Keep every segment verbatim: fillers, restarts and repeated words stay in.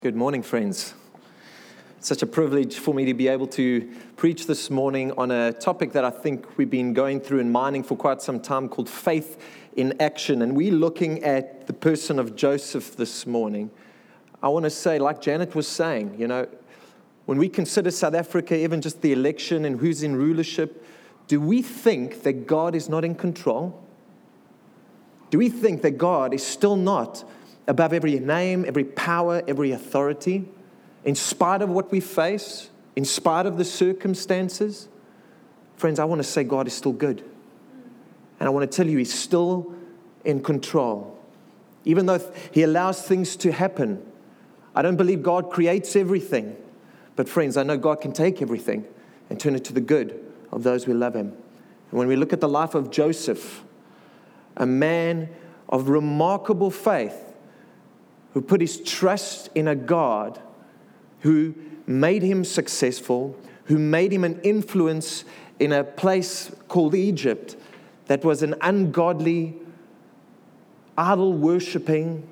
Good morning, friends. It's such a privilege for me to be able to preach this morning on a topic that I think we've been going through and mining for quite some time called faith in action. And we're looking at the person of Joseph this morning. I want to say, like Janet was saying, you know, when we consider South Africa, even just the election and who's in rulership, do we think that God is not in control? Do we think that God is still not above every name, every power, every authority, in spite of what we face, in spite of the circumstances? Friends, I want to say God is still good. And I want to tell you, He's still in control. Even though He allows things to happen, I don't believe God creates everything. But friends, I know God can take everything and turn it to the good of those who love Him. And when we look at the life of Joseph, a man of remarkable faith, who put his trust in a God who made him successful, who made him an influence in a place called Egypt that was an ungodly, idol-worshipping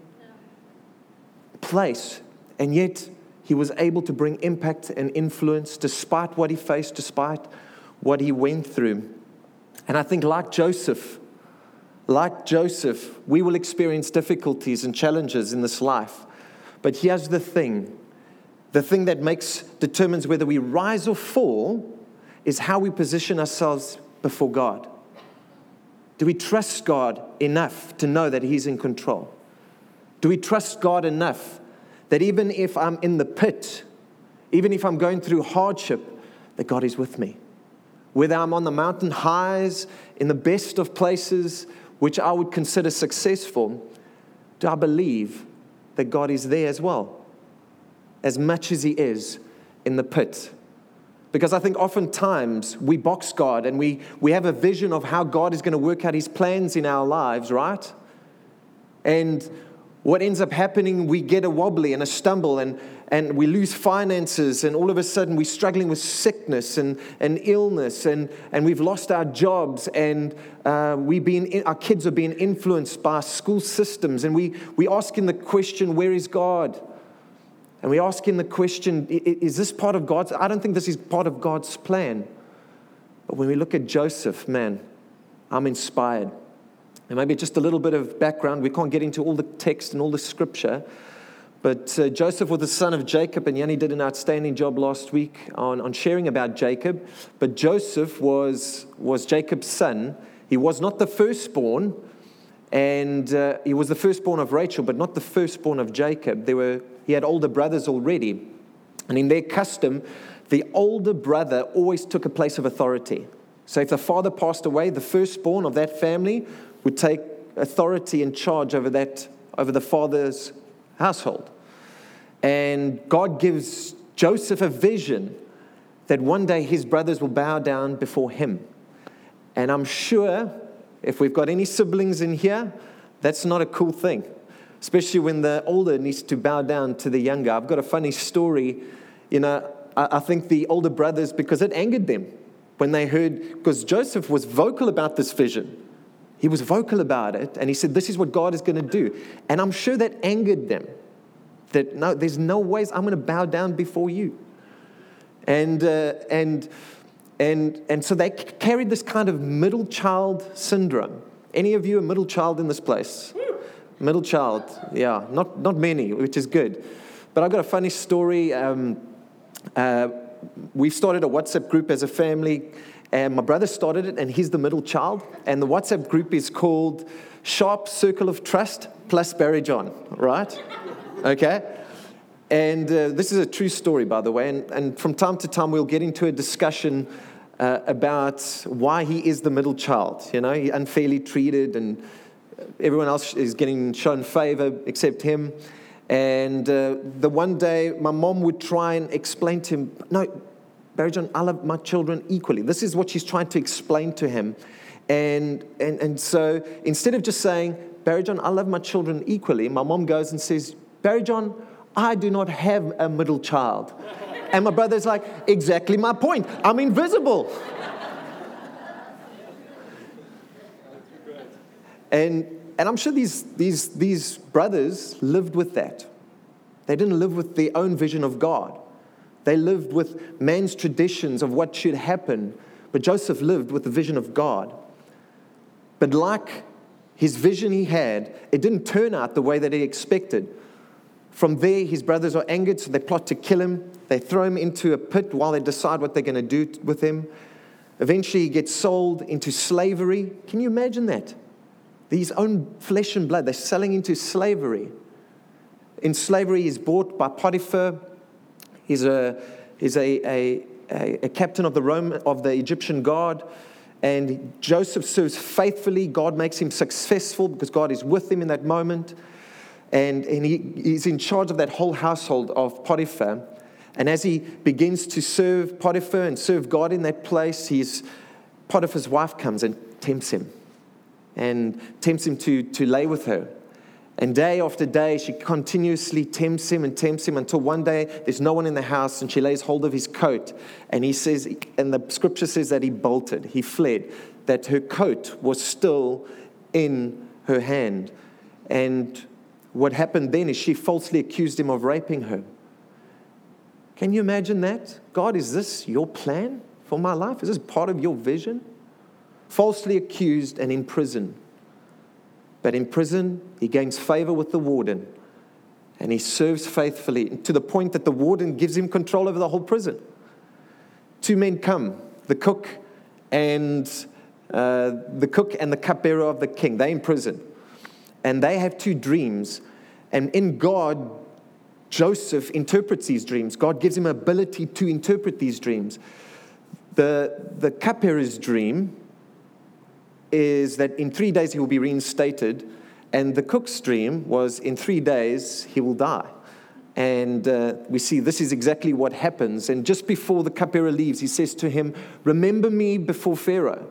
place. And yet, he was able to bring impact and influence despite what he faced, despite what he went through. And I think like Joseph, Like Joseph, we will experience difficulties and challenges in this life. But here's the thing. The thing that makes determines whether we rise or fall is how we position ourselves before God. Do we trust God enough to know that He's in control? Do we trust God enough that even if I'm in the pit, even if I'm going through hardship, that God is with me? Whether I'm on the mountain highs, in the best of places, which I would consider successful, do I believe that God is there as well, as much as He is in the pit? Because I think oftentimes we box God and we, we have a vision of how God is going to work out His plans in our lives, right? And what ends up happening, we get a wobbly and a stumble and, and we lose finances, and all of a sudden we're struggling with sickness and, and illness, and, and we've lost our jobs, and uh, we being, our kids are being influenced by school systems, and we, we asking the question, where is God? And we asking the question, is this part of God's? I don't think this is part of God's plan. But when we look at Joseph, man, I'm inspired. And maybe just a little bit of background. We can't get into all the text and all the scripture. But uh, Joseph was the son of Jacob, and Yanni did an outstanding job last week on, on sharing about Jacob. But Joseph was, was Jacob's son. He was not the firstborn, and uh, he was the firstborn of Rachel, but not the firstborn of Jacob. There were he had older brothers already. And in their custom, the older brother always took a place of authority. So if the father passed away, the firstborn of that family would take authority and charge over that, over the father's household. And God gives Joseph a vision that one day his brothers will bow down before him. And I'm sure if we've got any siblings in here, that's not a cool thing, especially when the older needs to bow down to the younger. I've got a funny story. You know, I, I think the older brothers, because it angered them when they heard, because Joseph was vocal about this vision. He was vocal about it, and he said, this is what God is going to do. And I'm sure that angered them, that no, there's no ways I'm going to bow down before you. And uh, and and and so they carried this kind of middle child syndrome. Any of you a middle child in this place? Middle child, yeah, not not many, which is good. But I've got a funny story. Um, uh, we've started a WhatsApp group as a family. And my brother started it, and he's the middle child. And the WhatsApp group is called Sharp Circle of Trust plus Barry John, right? Okay? And uh, this is a true story, by the way. And, and from time to time, we'll get into a discussion uh, about why he is the middle child. You know, he's unfairly treated, and everyone else is getting shown favor except him. And uh, the one day, my mom would try and explain to him, no, Barry John, I love my children equally. This is what she's trying to explain to him. And, and, and so instead of just saying, Barry John, I love my children equally, my mom goes and says, Barry John, I do not have a middle child. And my brother's like, exactly my point. I'm invisible. and and I'm sure these, these, these brothers lived with that. They didn't live with their own vision of God. They lived with man's traditions of what should happen. But Joseph lived with the vision of God. But like his vision he had, it didn't turn out the way that he expected. From there, his brothers are angered, so they plot to kill him. They throw him into a pit while they decide what they're going to do with him. Eventually, he gets sold into slavery. Can you imagine that? His own flesh and blood, they're selling into slavery. In slavery, he's bought by Potiphar. He's a, he's a, a, a, a captain of the Roman, of the Egyptian guard. And Joseph serves faithfully. God makes him successful because God is with him in that moment. And, and he, he's in charge of that whole household of Potiphar. And as he begins to serve Potiphar and serve God in that place, he's, Potiphar's wife comes and tempts him. And tempts him to, to lay with her. And day after day, she continuously tempts him and tempts him until one day there's no one in the house and she lays hold of his coat. And he says, and the scripture says that he bolted, he fled, that her coat was still in her hand. And what happened then is she falsely accused him of raping her. Can you imagine that? God, is this your plan for my life? Is this part of your vision? Falsely accused and in prison. But in prison, he gains favor with the warden. And he serves faithfully to the point that the warden gives him control over the whole prison. Two men come, the cook and uh, the cook and the cupbearer of the king. They're in prison. And they have two dreams. And in God, Joseph interprets these dreams. God gives him ability to interpret these dreams. The, the cupbearer's dream is that in three days he will be reinstated. And the cook's dream was in three days he will die. And uh, we see this is exactly what happens. And just before the cupbearer leaves, he says to him, remember me before Pharaoh.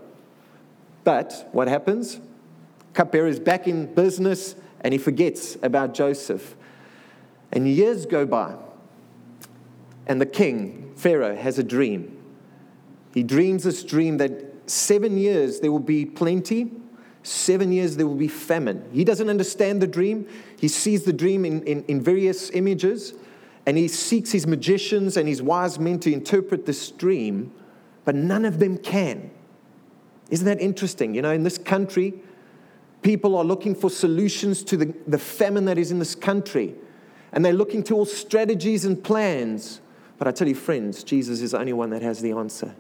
But what happens? Cupbearer is back in business and he forgets about Joseph. And years go by. And the king, Pharaoh, has a dream. He dreams this dream that seven years there will be plenty. Seven years there will be famine. He doesn't understand the dream. He sees the dream in, in, in various images. And he seeks his magicians and his wise men to interpret this dream. But none of them can. Isn't that interesting? You know, in this country, people are looking for solutions to the, the famine that is in this country. And they're looking to all strategies and plans. But I tell you, friends, Jesus is the only one that has the answer.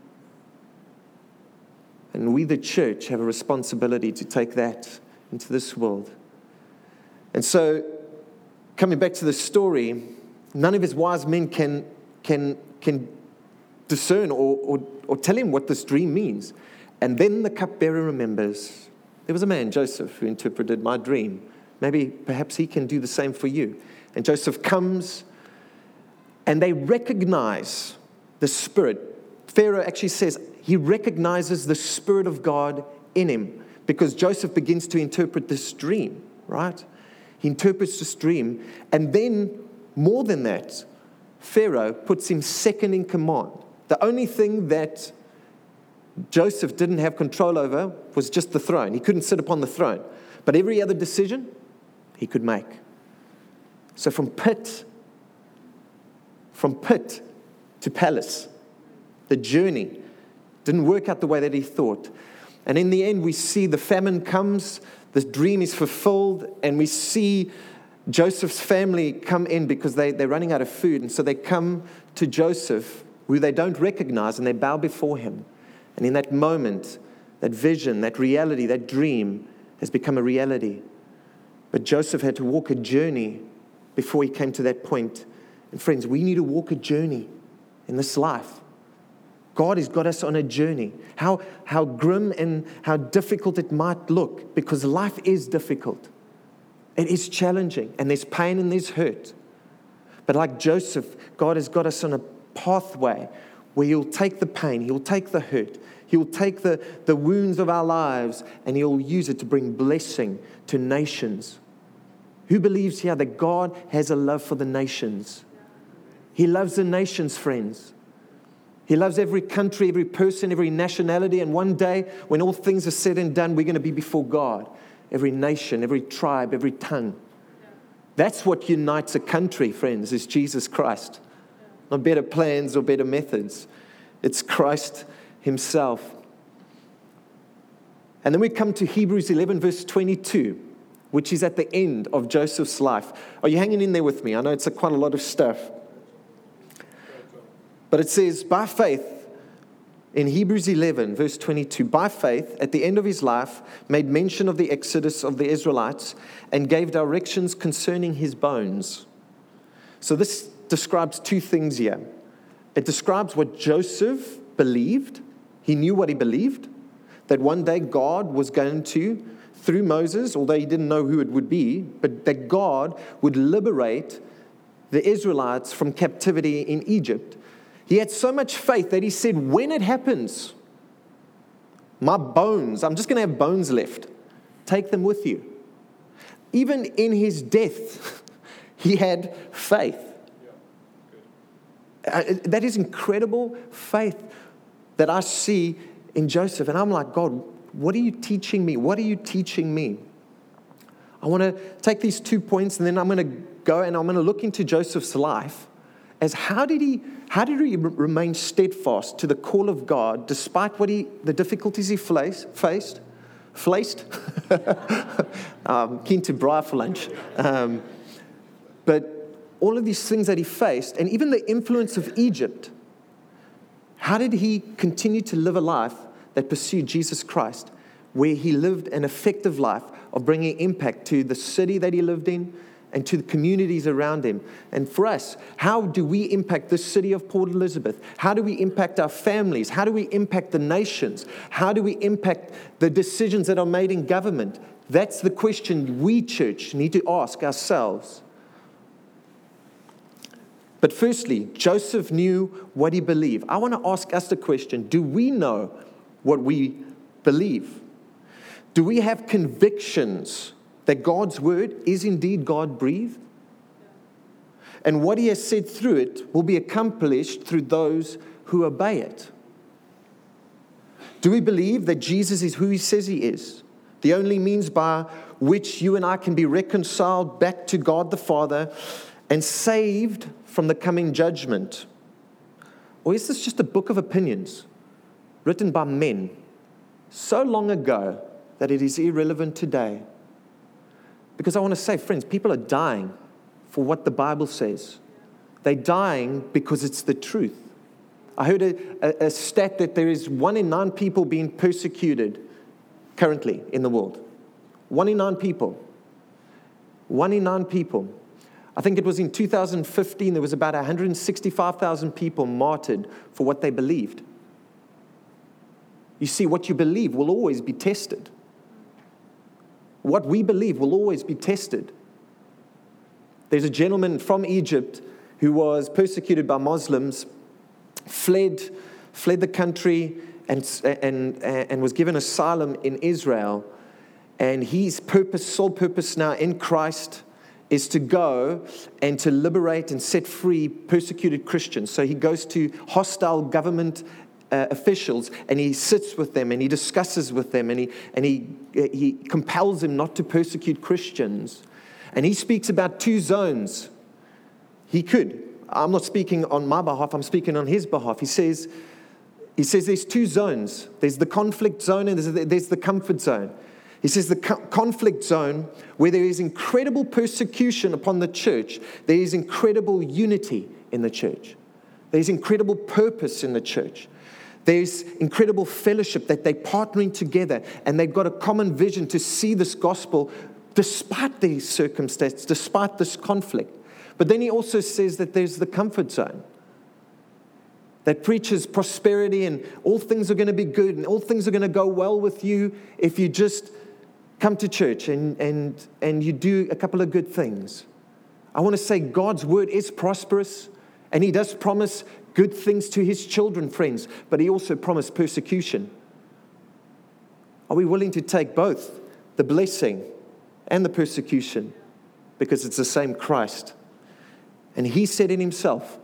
And we, the church, have a responsibility to take that into this world. And so, coming back to the story, none of his wise men can, can, can discern or, or, or tell him what this dream means. And then the cupbearer remembers, there was a man, Joseph, who interpreted my dream. Maybe, perhaps he can do the same for you. And Joseph comes, and they recognize the Spirit. Pharaoh actually says he recognizes the Spirit of God in him because Joseph begins to interpret this dream, right? He interprets this dream. And then, more than that, Pharaoh puts him second in command. The only thing that Joseph didn't have control over was just the throne. He couldn't sit upon the throne. But every other decision, he could make. So from pit, from pit to palace, the journey didn't work out the way that he thought. And in the end, we see the famine comes, the dream is fulfilled, and we see Joseph's family come in because they, they're running out of food. And so they come to Joseph, who they don't recognize, and they bow before him. And in that moment, that vision, that reality, that dream has become a reality. But Joseph had to walk a journey before he came to that point. And friends, we need to walk a journey in this life. God has got us on a journey. How, how grim and how difficult it might look, because life is difficult. It is challenging, and there's pain and there's hurt. But like Joseph, God has got us on a pathway where He'll take the pain, He'll take the hurt, He'll take the, the wounds of our lives, and He'll use it to bring blessing to nations. Who believes here that God has a love for the nations? He loves the nations, friends. He loves every country, every person, every nationality. And one day, when all things are said and done, we're going to be before God. Every nation, every tribe, every tongue. That's what unites a country, friends, is Jesus Christ. Not better plans or better methods. It's Christ himself. And then we come to Hebrews eleven, verse twenty-two, which is at the end of Joseph's life. Are you hanging in there with me? I know it's a, quite a lot of stuff. But it says, by faith, in Hebrews eleven, verse twenty-two, by faith, at the end of his life, made mention of the exodus of the Israelites and gave directions concerning his bones. So this describes two things here. It describes what Joseph believed. He knew what he believed, that one day God was going to, through Moses, although he didn't know who it would be, but that God would liberate the Israelites from captivity in Egypt. He had so much faith that he said, when it happens, my bones, I'm just going to have bones left. Take them with you. Even in his death, he had faith. Uh, that is incredible faith that I see in Joseph. And I'm like, God, what are you teaching me? What are you teaching me? I want to take these two points and then I'm going to go and I'm going to look into Joseph's life as how did he how did he remain steadfast to the call of God despite what he the difficulties he faced faced faced um, keen to braai for lunch um, but all of these things that he faced and even the influence of Egypt, how did he continue to live a life that pursued Jesus Christ, where he lived an effective life of bringing impact to the city that he lived in and to the communities around him? And for us, how do we impact this city of Port Elizabeth? How do we impact our families? How do we impact the nations? How do we impact the decisions that are made in government? That's the question we, church, need to ask ourselves. But firstly, Joseph knew what he believed. I want to ask us the question, do we know what we believe? Do we have convictions that God's word is indeed God-breathed? And what he has said through it will be accomplished through those who obey it. Do we believe that Jesus is who he says he is? The only means by which you and I can be reconciled back to God the Father and saved from the coming judgment? Or is this just a book of opinions written by men so long ago that it is irrelevant today? Because I want to say, friends, people are dying for what the Bible says. They're dying because it's the truth. I heard a, a, a stat that there is one in nine people being persecuted currently in the world. One in nine people. One in nine people. I think it was in two thousand fifteen, there was about one hundred sixty-five thousand people martyred for what they believed. You see, what you believe will always be tested. What we believe will always be tested. There's a gentleman from Egypt who was persecuted by Muslims, fled, fled the country, and, and, and was given asylum in Israel. And his purpose, sole purpose now in Christ, is to go and to liberate and set free persecuted Christians. So he goes to hostile government uh, officials and he sits with them and he discusses with them and he and he he compels them not to persecute Christians. And he speaks about two zones. He could. I'm not speaking on my behalf, I'm speaking on his behalf. He says, he says there's two zones. There's the conflict zone and there's, there's the comfort zone. He says the co- conflict zone, where there is incredible persecution upon the church, there is incredible unity in the church. There's incredible purpose in the church. There's incredible fellowship that they're partnering together and they've got a common vision to see this gospel despite these circumstances, despite this conflict. But then he also says that there's the comfort zone that preaches prosperity and all things are going to be good and all things are going to go well with you if you just come to church and, and, and you do a couple of good things. I want to say God's word is prosperous and he does promise good things to his children, friends, but he also promised persecution. Are we willing to take both the blessing and the persecution? Because it's the same Christ. And he said it himself.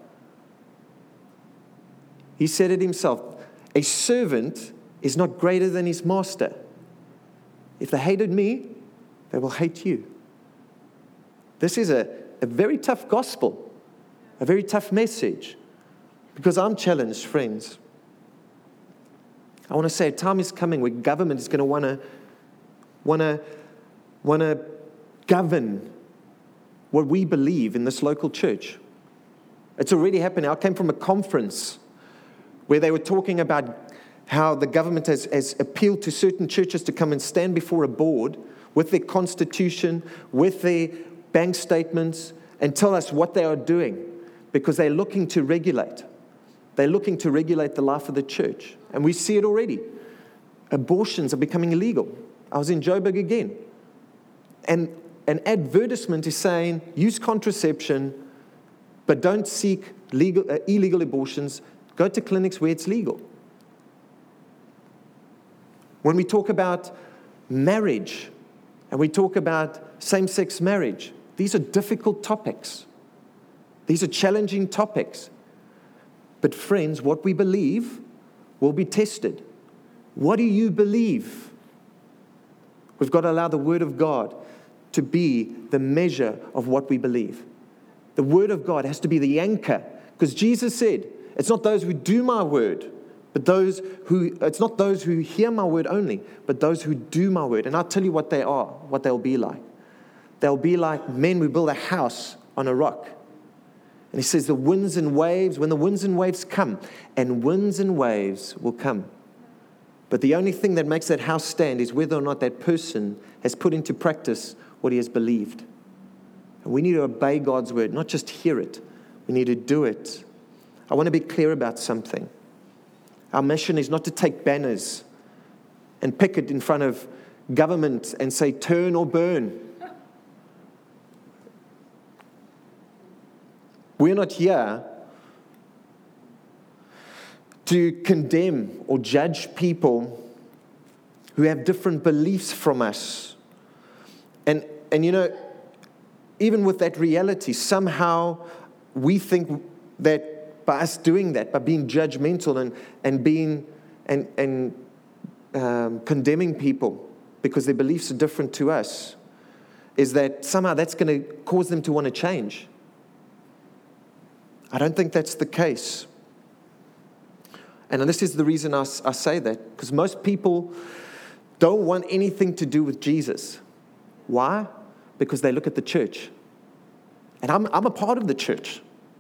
He said it himself. A servant is not greater than his master. If they hated me, they will hate you. This is a, a very tough gospel, a very tough message, because I'm challenged, friends. I want to say a time is coming where government is going to want to want to want to govern what we believe in this local church. It's already happening. I came from a conference where they were talking about how the government has, has appealed to certain churches to come and stand before a board with their constitution, with their bank statements, and tell us what they are doing, because they're looking to regulate. They're looking to regulate the life of the church. And we see it already. Abortions are becoming illegal. I was in Joburg again. And an advertisement is saying, use contraception, but don't seek legal, uh, illegal abortions. Go to clinics where it's legal. When we talk about marriage, and we talk about same-sex marriage, these are difficult topics. These are challenging topics. But friends, what we believe will be tested. What do you believe? We've got to allow the Word of God to be the measure of what we believe. The Word of God has to be the anchor, because Jesus said, it's not those who do my word, but those who, it's not those who hear my word only, but those who do my word. And I'll tell you what they are, what they'll be like. They'll be like men who build a house on a rock. And he says the winds and waves, when the winds and waves come, and winds and waves will come. But the only thing that makes that house stand is whether or not that person has put into practice what he has believed. And we need to obey God's word, not just hear it. We need to do it. I want to be clear about something. Our mission is not to take banners and picket in front of government and say, turn or burn. We're not here to condemn or judge people who have different beliefs from us. And, and you know, even with that reality, somehow we think that by us doing that, by being judgmental and, and being and, and um, condemning people because their beliefs are different to us, is that somehow that's going to cause them to want to change. I don't think that's the case. And this is the reason I, I say that, because most people don't want anything to do with Jesus. Why? Because they look at the church. And I'm, I'm a part of the church.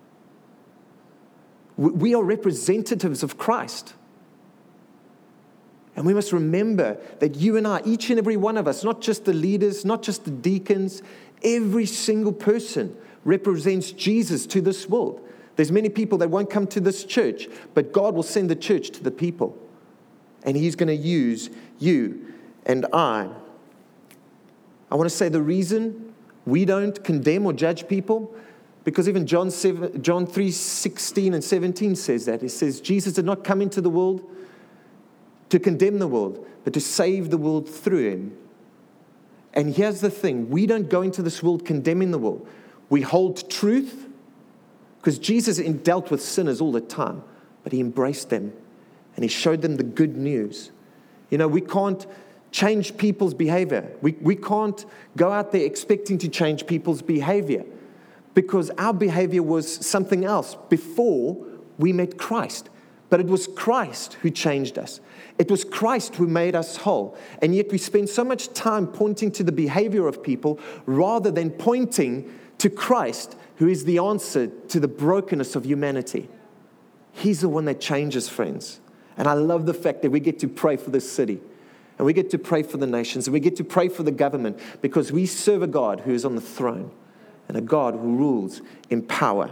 We are representatives of Christ. And we must remember that you and I, each and every one of us, not just the leaders, not just the deacons, every single person represents Jesus to this world. There's many people that won't come to this church, but God will send the church to the people. And He's going to use you and I. I want to say the reason we don't condemn or judge people, because even John seven, John three sixteen and seventeen says that. It says, Jesus did not come into the world to condemn the world, but to save the world through Him. And here's the thing. We don't go into this world condemning the world. We hold truth, because Jesus dealt with sinners all the time, but He embraced them and He showed them the good news. You know, we can't change people's behavior. We, we can't go out there expecting to change people's behavior, because our behavior was something else before we met Christ. But it was Christ who changed us. It was Christ who made us whole. And yet we spend so much time pointing to the behavior of people rather than pointing to Christ, who is the answer to the brokenness of humanity. He's the one that changes, friends. And I love the fact that we get to pray for this city. And we get to pray for the nations. And we get to pray for the government, because we serve a God who is on the throne. And a God who rules in power.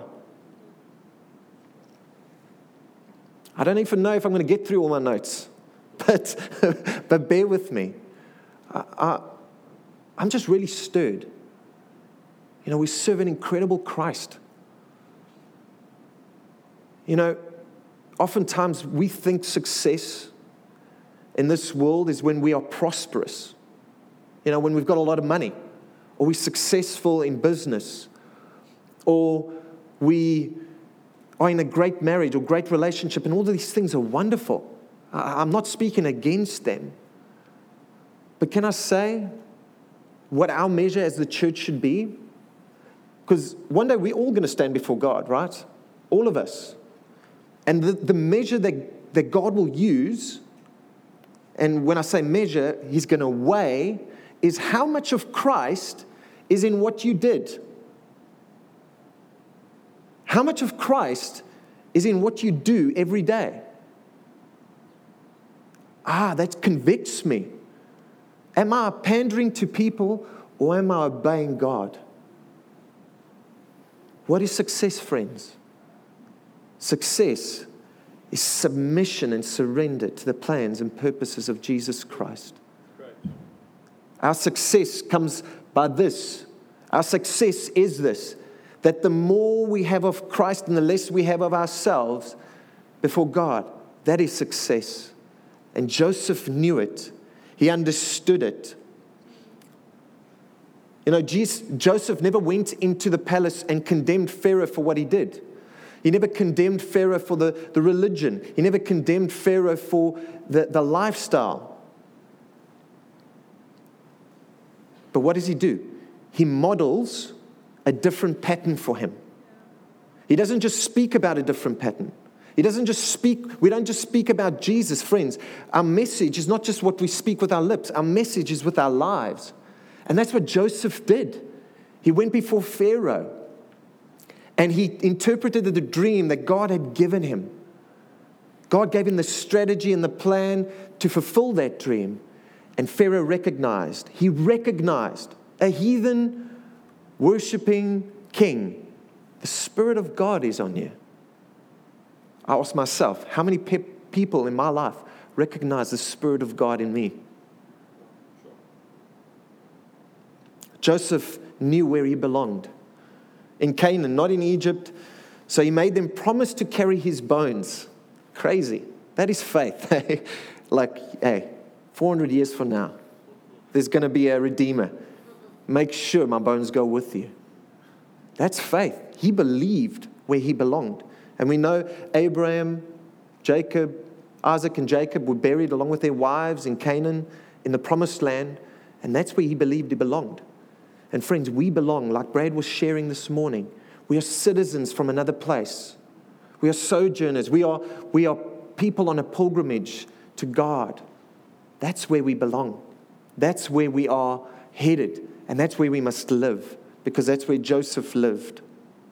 I don't even know if I'm going to get through all my notes, but, but bear with me. I, I, I'm just really stirred. You know, we serve an incredible Christ. You know, oftentimes we think success in this world is when we are prosperous. You know, when we've got a lot of money. Or we're successful in business, or we are in a great marriage or great relationship, and all of these things are wonderful. I'm not speaking against them. But can I say what our measure as the church should be? Because one day we're all going to stand before God, right? All of us. And the, the measure that, that God will use, and when I say measure, He's going to weigh, is how much of Christ is in what you did. How much of Christ is in what you do every day? Ah, that convicts me. Am I pandering to people or am I obeying God? What is success, friends? Success is submission and surrender to the plans and purposes of Jesus Christ. Right. Our success comes by this. Our success is this, that the more we have of Christ and the less we have of ourselves before God, that is success. And Joseph knew it. He understood it. You know, Jesus, Joseph never went into the palace and condemned Pharaoh for what he did. He never condemned Pharaoh for the, the religion. He never condemned Pharaoh for the, the lifestyle. But what does he do? He models a different pattern for him. He doesn't just speak about a different pattern. He doesn't just speak, we don't just speak about Jesus, friends. Our message is not just what we speak with our lips. Our message is with our lives. And that's what Joseph did. He went before Pharaoh and he interpreted the dream that God had given him. God gave him the strategy and the plan to fulfill that dream. And Pharaoh recognized, he recognized a heathen worshiping king. The Spirit of God is on you. I ask myself, how many pe- people in my life recognize the Spirit of God in me? Joseph knew where he belonged. In Canaan, not in Egypt. So he made them promise to carry his bones. Crazy. That is faith. Like, hey, four hundred years from now, there's going to be a Redeemer. Make sure my bones go with you. That's faith. He believed where he belonged. And we know Abraham, Jacob, Isaac and Jacob were buried along with their wives in Canaan, in the promised land. And that's where he believed he belonged. And friends, we belong, like Brad was sharing this morning. We are citizens from another place. We are sojourners. We are, we are people on a pilgrimage to God. That's where we belong. That's where we are headed. And that's where we must live, because that's where Joseph lived.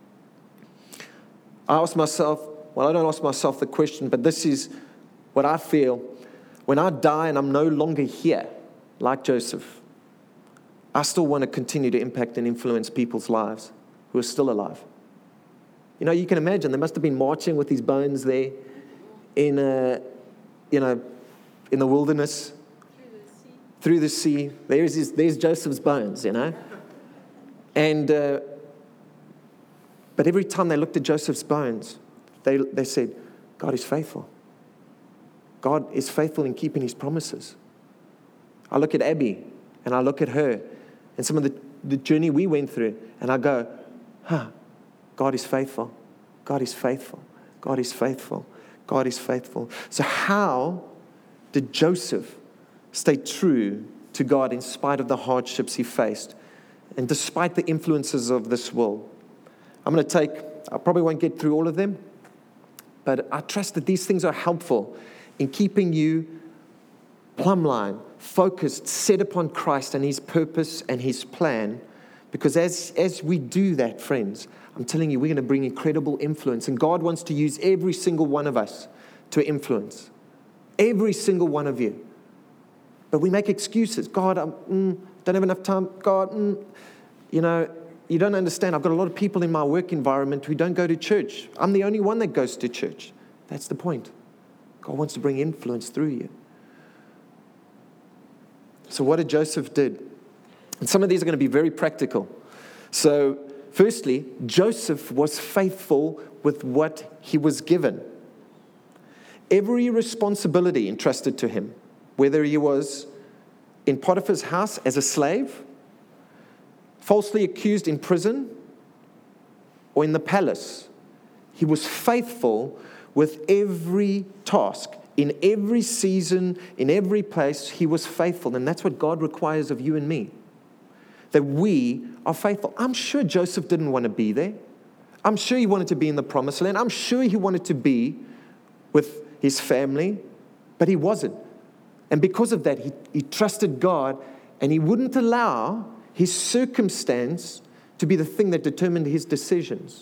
I ask myself, well, I don't ask myself the question, but this is what I feel. When I die and I'm no longer here, like Joseph, I still want to continue to impact and influence people's lives who are still alive. You know, you can imagine they must have been marching with his bones there in, a, you know, in the wilderness, through the sea. Through the sea. There's his, there's Joseph's bones, you know, and. Uh, But every time they looked at Joseph's bones, they, they said, God is faithful. God is faithful in keeping his promises. I look at Abby, and I look at her, and some of the, the journey we went through, and I go, huh, God is faithful. God is faithful. God is faithful. God is faithful. So how did Joseph stay true to God in spite of the hardships he faced, and despite the influences of this world? I'm going to take, I probably won't get through all of them, but I trust that these things are helpful in keeping you plumbline, focused, set upon Christ and his purpose and his plan. Because as, as we do that, friends, I'm telling you, we're going to bring incredible influence. And God wants to use every single one of us to influence. Every single one of you. But we make excuses. God, I mm, don't have enough time. God, mm, you know, you don't understand. I've got a lot of people in my work environment who don't go to church. I'm the only one that goes to church. That's the point. God wants to bring influence through you. So what did Joseph did? And some of these are going to be very practical. So firstly, Joseph was faithful with what he was given. Every responsibility entrusted to him, whether he was in Potiphar's house as a slave, falsely accused in prison, or in the palace, he was faithful with every task. In every season, in every place, he was faithful. And that's what God requires of you and me. that we are faithful. I'm sure Joseph didn't want to be there. I'm sure he wanted to be in the promised land. I'm sure he wanted to be with his family, but he wasn't. And because of that, he, he trusted God, and he wouldn't allow his circumstance to be the thing that determined his decisions.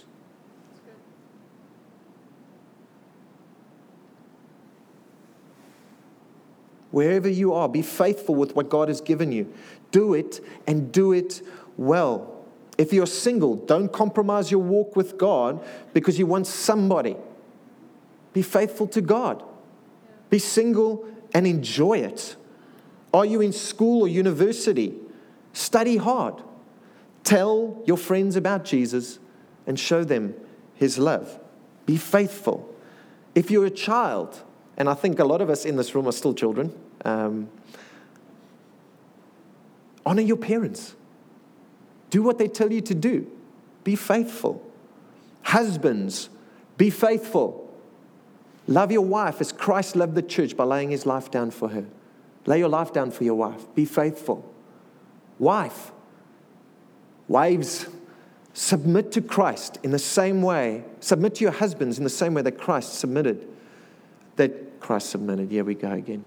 Wherever you are, be faithful with what God has given you. Do it, and do it well. If you're single, don't compromise your walk with God because you want somebody. Be faithful to God. Be single and enjoy it. Are you in school or university? Study hard. Tell your friends about Jesus and show them His love. Be faithful. If you're a child, and I think a lot of us in this room are still children, um, honor your parents. Do what they tell you to do. Be faithful. Husbands, be faithful. Love your wife as Christ loved the church by laying His life down for her. Lay your life down for your wife. Be faithful. Wife, wives, submit to Christ in the same way. Submit to your husbands in the same way that Christ submitted. That Christ submitted. Here we go again.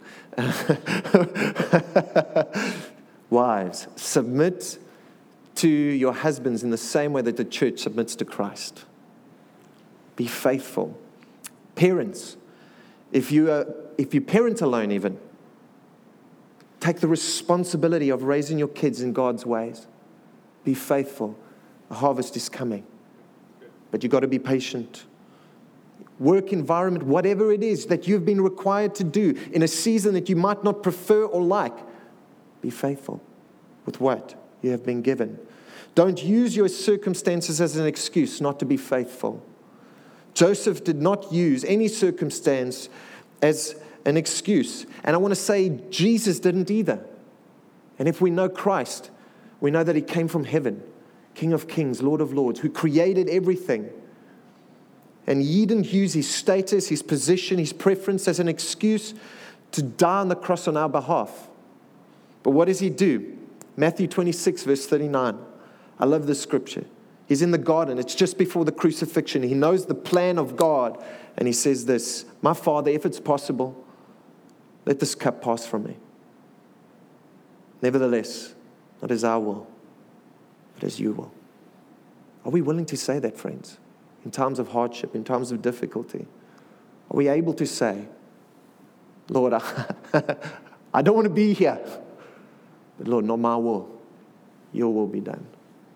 Wives, submit to your husbands in the same way that the church submits to Christ. Be faithful. Parents, if you are, if you parent alone even, take the responsibility of raising your kids in God's ways. Be faithful. A harvest is coming. But you've got to be patient. Work environment, whatever it is that you've been required to do in a season that you might not prefer or like, be faithful with what you have been given. Don't use your circumstances as an excuse not to be faithful. Joseph did not use any circumstance as an excuse. And I want to say Jesus didn't either. And if we know Christ, we know that He came from heaven, King of kings, Lord of lords, who created everything. And He didn't use His status, His position, His preference as an excuse to die on the cross on our behalf. But what does He do? Matthew twenty-six, verse thirty-nine. I love this scripture. He's in the garden. It's just before the crucifixion. He knows the plan of God. And He says this, "My Father, if it's possible, let this cup pass from me. Nevertheless, not as I will, but as you will." Are we willing to say that, friends? In times of hardship, in times of difficulty? Are we able to say, "Lord, I, I don't want to be here, but Lord, not my will, your will be done"?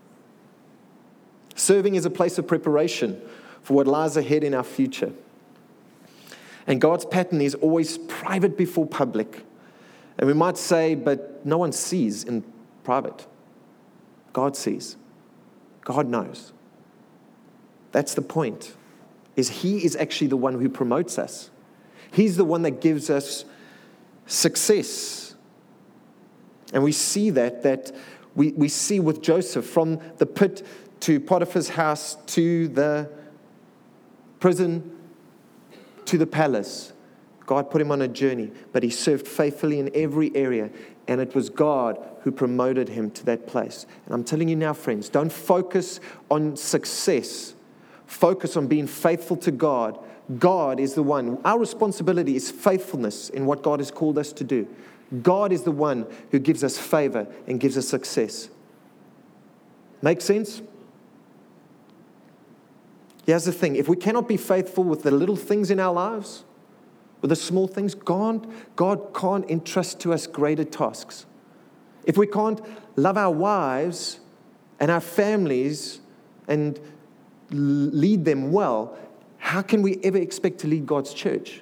Serving is a place of preparation for what lies ahead in our future. And God's pattern is always private before public. And we might say, but no one sees in private. God sees. God knows. That's the point, is He is actually the one who promotes us. He's the one that gives us success. And we see that, that we, we see with Joseph from the pit to Potiphar's house, to the prison, to the palace. God put him on a journey, but he served faithfully in every area, and it was God who promoted him to that place. And I'm telling you now, friends, don't focus on success. Focus on being faithful to God. God is the one. Our responsibility is faithfulness in what God has called us to do. God is the one who gives us favor and gives us success. Make sense? Here's the thing. If we cannot be faithful with the little things in our lives, with the small things, God, God can't entrust to us greater tasks. If we can't love our wives and our families and lead them well, how can we ever expect to lead God's church?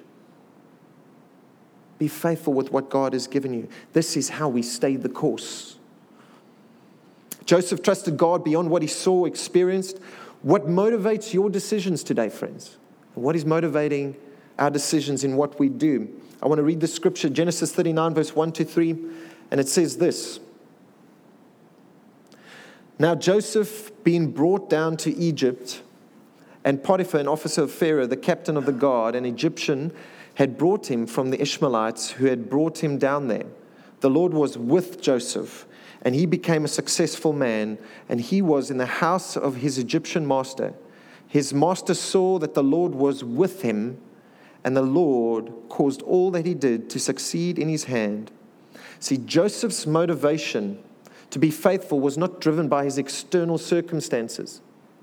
Be faithful with what God has given you. This is how we stay the course. Joseph trusted God beyond what he saw, experienced. What motivates your decisions today, friends? What is motivating our decisions in what we do? I want to read the scripture, Genesis thirty-nine, verse one to three, and it says this. Now Joseph, being brought down to Egypt, and Potiphar, an officer of Pharaoh, the captain of the guard, an Egyptian, had brought him from the Ishmaelites who had brought him down there. The Lord was with Joseph, and he became a successful man, and he was in the house of his Egyptian master. His master saw that the Lord was with him, and the Lord caused all that he did to succeed in his hand. See, Joseph's motivation to be faithful was not driven by his external circumstances.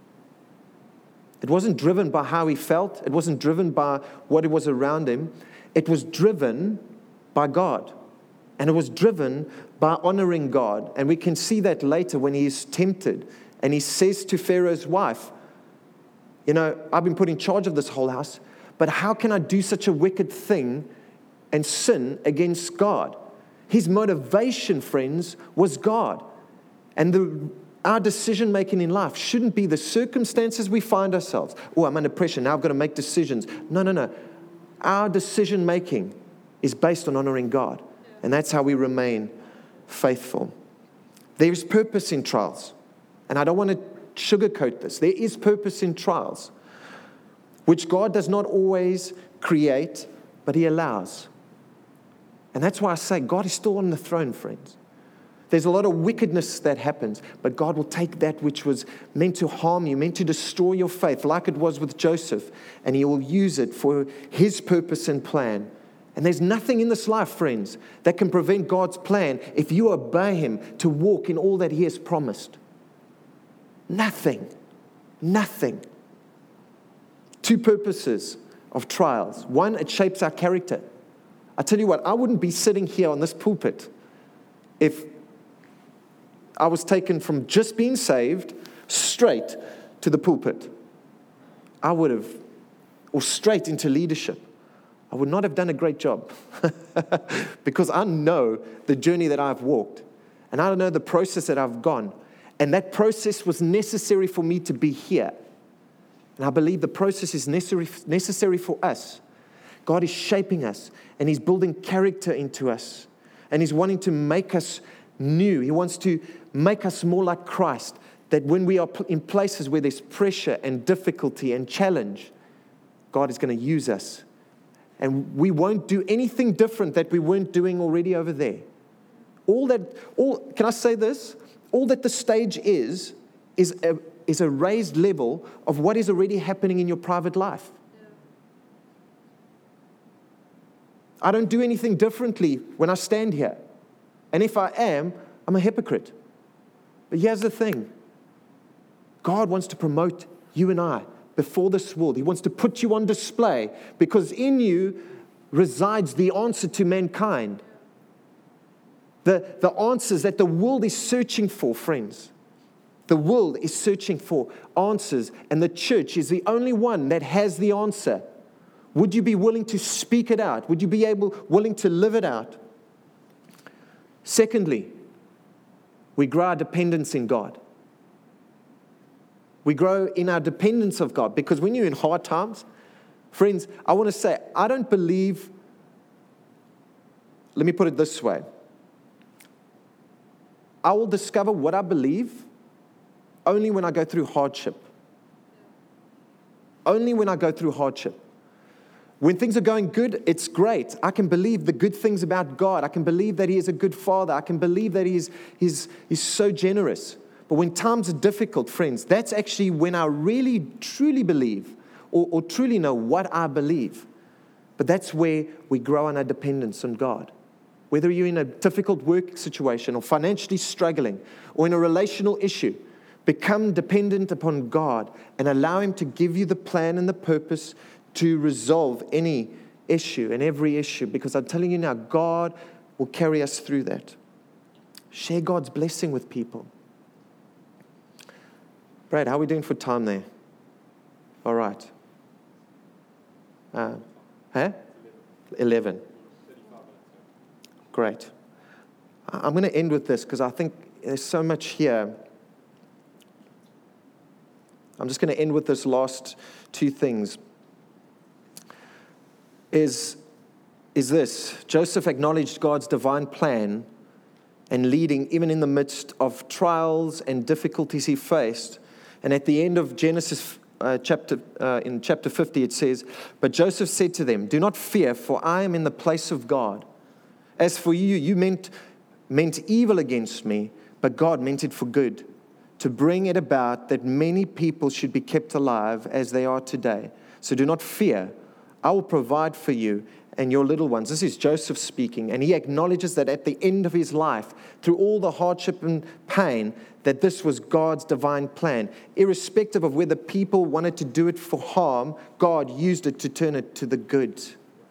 It wasn't driven by how he felt. It wasn't driven by what was around him. It was driven by God. And it was driven by honoring God. And we can see that later when he is tempted. And he says to Pharaoh's wife, you know, I've been put in charge of this whole house, but how can I do such a wicked thing and sin against God? His motivation, friends, was God. And the, our decision-making in life shouldn't be the circumstances we find ourselves. Oh, I'm under pressure. Now I've got to make decisions. No, no, no. Our decision-making is based on honoring God. And that's how we remain faithful. There is purpose in trials. And I don't want to sugarcoat this. There is purpose in trials, which God does not always create, but He allows. And that's why I say God is still on the throne, friends. There's a lot of wickedness that happens, but God will take that which was meant to harm you, meant to destroy your faith, like it was with Joseph, and He will use it for His purpose and plan. And there's nothing in this life, friends, that can prevent God's plan if you obey Him to walk in all that He has promised. Nothing. Nothing. Two purposes of trials. One, it shapes our character. I tell you what, I wouldn't be sitting here on this pulpit if I was taken from just being saved straight to the pulpit. I would have, or straight into leadership. I would not have done a great job because I know the journey that I've walked and I know the process that I've gone. And that process was necessary for me to be here. And I believe the process is necessary, necessary for us. God is shaping us and He's building character into us. And He's wanting to make us new. He wants to make us more like Christ. That when we are in places where there's pressure and difficulty and challenge, God is going to use us. And we won't do anything different that we weren't doing already over there. All that, all, can I say this? All that the stage is, is a, is a raised level of what is already happening in your private life. I don't do anything differently when I stand here. And if I am, I'm a hypocrite. But here's the thing. God wants to promote you and I before this world. He wants to put you on display because in you resides the answer to mankind. The, the answers that the world is searching for, friends. The world is searching for answers, and the church is the only one that has the answer. Would you be willing to speak it out? Would you be able, willing to live it out? Secondly, we grow our dependence in God. We grow in our dependence of God because when you're in hard times, friends, I want to say, I don't believe, let me put it this way. I will discover what I believe only when I go through hardship. Only when I go through hardship. When things are going good, it's great. I can believe the good things about God. I can believe that He is a good Father. I can believe that He's, he's, he's so generous. But when times are difficult, friends, that's actually when I really, truly believe or, or truly know what I believe. But that's where we grow in our dependence on God. Whether you're in a difficult work situation or financially struggling or in a relational issue, become dependent upon God and allow Him to give you the plan and the purpose to resolve any issue and every issue. Because I'm telling you now, God will carry us through that. Share God's blessing with people. Brad, how are we doing for time there? All right. Uh, huh? eleven. Great. I'm going to end with this because I think there's so much here. I'm just going to end with this last two things. Is, is this. Joseph acknowledged God's divine plan and leading even in the midst of trials and difficulties he faced. And at the end of Genesis uh, chapter, uh, in chapter fifty, it says, "But Joseph said to them, 'Do not fear, for I am in the place of God. As for you, you meant, meant evil against me, but God meant it for good, to bring it about that many people should be kept alive as they are today. So do not fear. I will provide for you and your little ones. This is Joseph speaking, and he acknowledges that at the end of his life, through all the hardship and pain, that this was God's divine plan. Irrespective of whether people wanted to do it for harm, God used it to turn it to the good.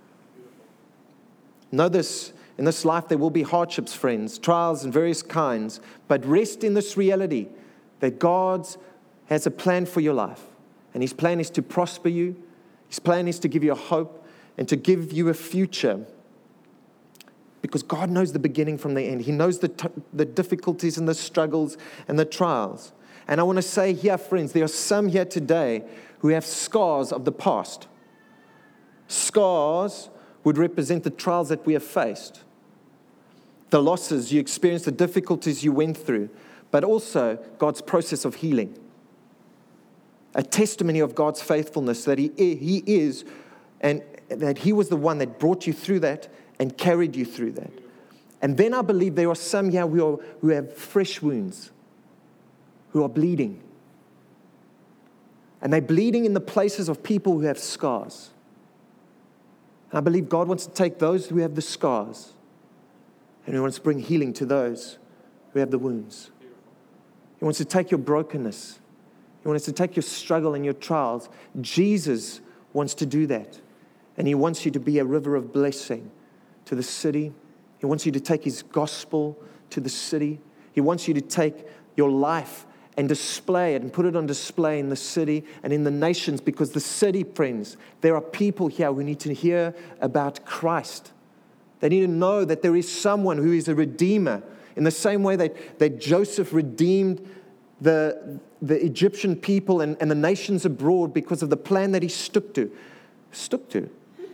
Know this, in this life there will be hardships, friends, trials and various kinds, but rest in this reality that God has a plan for your life, and His plan is to prosper you. His plan is to give you a hope and to give you a future, because God knows the beginning from the end. He knows the, t- the difficulties and the struggles and the trials. And I want to say here, friends, there are some here today who have scars of the past. Scars would represent the trials that we have faced, the losses you experienced, the difficulties you went through, but also God's process of healing. A testimony of God's faithfulness, that He, he is, and that He was the one that brought you through that and carried you through that. And then I believe there are some here who, are, who have fresh wounds, who are bleeding. And they're bleeding in the places of people who have scars. And I believe God wants to take those who have the scars, and He wants to bring healing to those who have the wounds. He wants to take your brokenness. He wants to take your struggle and your trials. Jesus wants to do that. And He wants you to be a river of blessing to the city. He wants you to take His gospel to the city. He wants you to take your life and display it and put it on display in the city and in the nations, because the city, friends, there are people here who need to hear about Christ. They need to know that there is someone who is a redeemer, in the same way that, that Joseph redeemed the, the Egyptian people and, and the nations abroad because of the plan that he stuck to. Stuck to.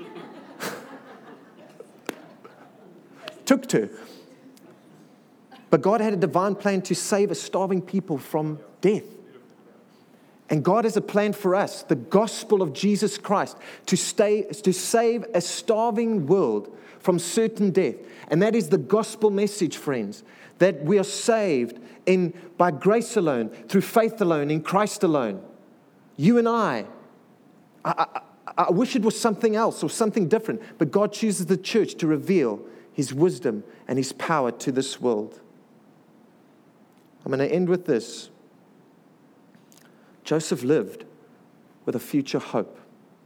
Took to. But God had a divine plan to save a starving people from death. And God has a plan for us, the gospel of Jesus Christ, to stay, to save a starving world from certain death. And that is the gospel message, friends, that we are saved in by grace alone, through faith alone, in Christ alone. You and I, I, I, I wish it was something else or something different, but God chooses the church to reveal His wisdom and His power to this world. I'm going to end with this. Joseph lived with a future hope.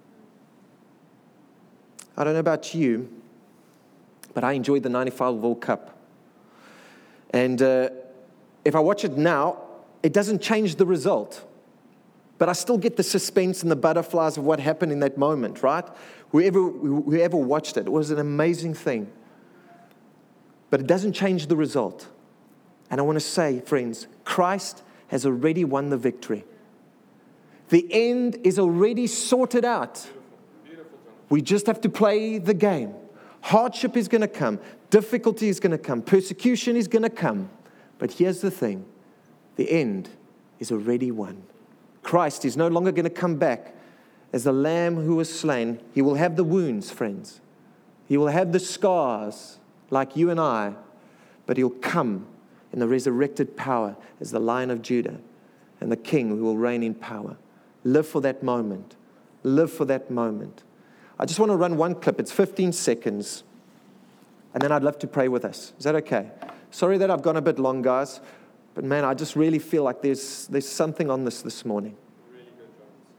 I don't know about you, but I enjoyed the ninety-five World Cup. And uh, if I watch it now, it doesn't change the result. But I still get the suspense and the butterflies of what happened in that moment, right? Whoever, whoever watched it, it was an amazing thing. But it doesn't change the result. And I want to say, friends, Christ has already won the victory. The end is already sorted out. We just have to play the game. Hardship is going to come. Difficulty is going to come. Persecution is going to come. But here's the thing. The end is already won. Christ is no longer going to come back as the lamb who was slain. He will have the wounds, friends. He will have the scars like you and I. But He'll come in the resurrected power as the Lion of Judah and the King who will reign in power. Live for that moment. Live for that moment. I just want to run one clip. It's fifteen seconds. And then I'd love to pray with us. Is that okay? Sorry that I've gone a bit long, guys. But man, I just really feel like there's, there's something on this this morning. Really good,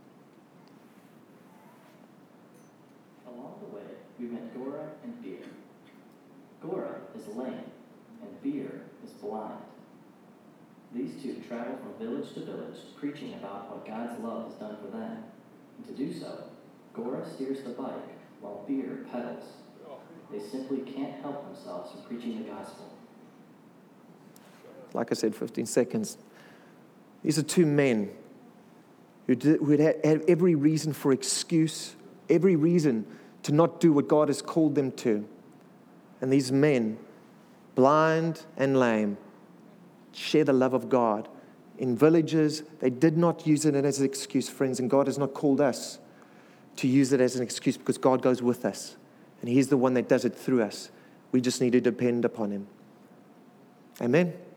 John. Along the way, we met Gora and Beer. Gora is lame, and Beer is blind. These two travel from village to village, preaching about what God's love has done for them. And to do so, Gora steers the bike while Beer pedals. They simply can't help themselves from preaching the gospel. Like I said, fifteen seconds. These are two men who, did, who had, had every reason for excuse, every reason to not do what God has called them to. And these men, blind and lame, share the love of God. In villages, they did not use it as an excuse, friends, and God has not called us to use it as an excuse, because God goes with us, and He's the one that does it through us. We just need to depend upon Him. Amen.